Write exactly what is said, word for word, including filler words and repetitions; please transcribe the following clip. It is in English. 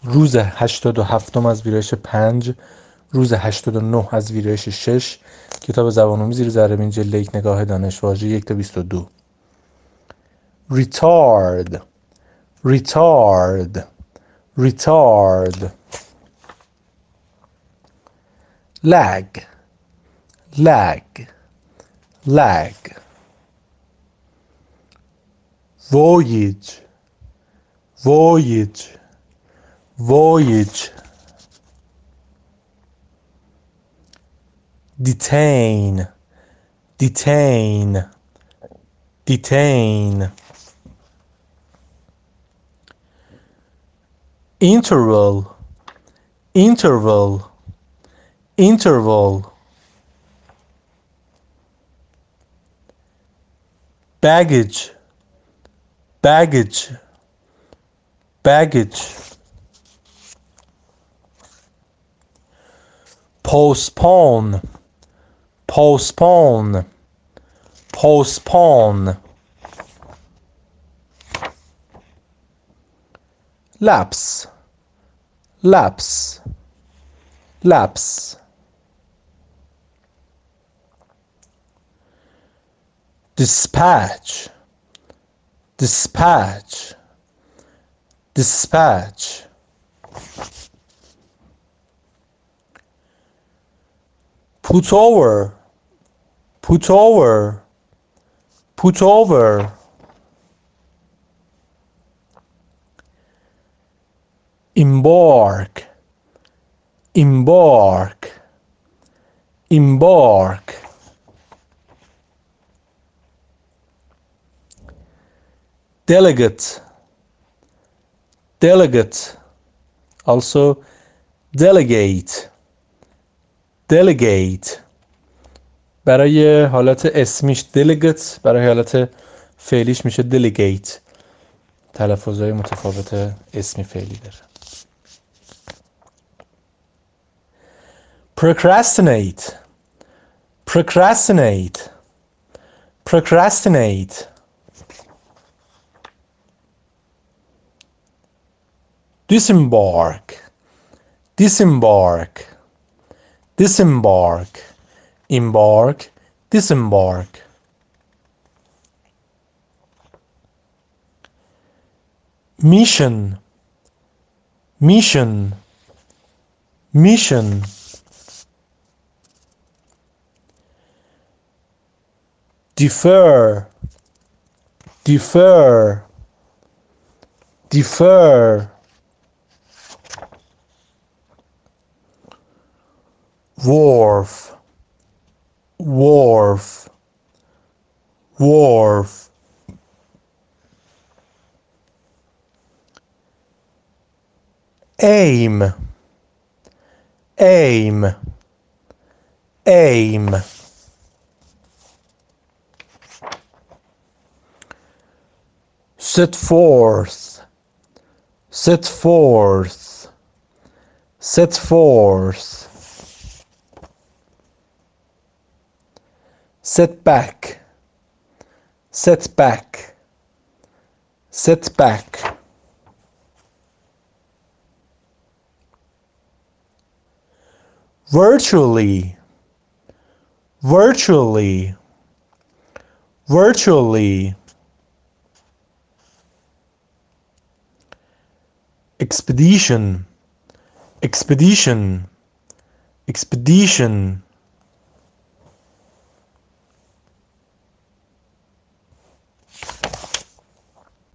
روز هشتاد و هفتم از ویرایش پنج، روز هشتاد و نه از ویرایش شش. کتاب زبان‌آموزی زیر ذره‌بین جلد یک، نگاه دانش، واژه یک تا بیست و دو. retard retard retard lag lag lag voyage voyage voyage detain detain detain interval interval interval baggage baggage baggage postpone postpone postpone lapse lapse lapse dispatch dispatch dispatch put over put over put over embark embark embark delegate delegate also delegate delegate برای حالت اسمیش delegate، برای حالت فعلیش میشه delegate. تلفظهای متفاوت اسمی فعلی داره. procrastinate procrastinate procrastinate disembark disembark disembark embark disembark mission mission mission defer defer defer wharf wharf wharf aim aim aim set forth set forth set forth set back set back set back virtually virtually virtually expedition expedition expedition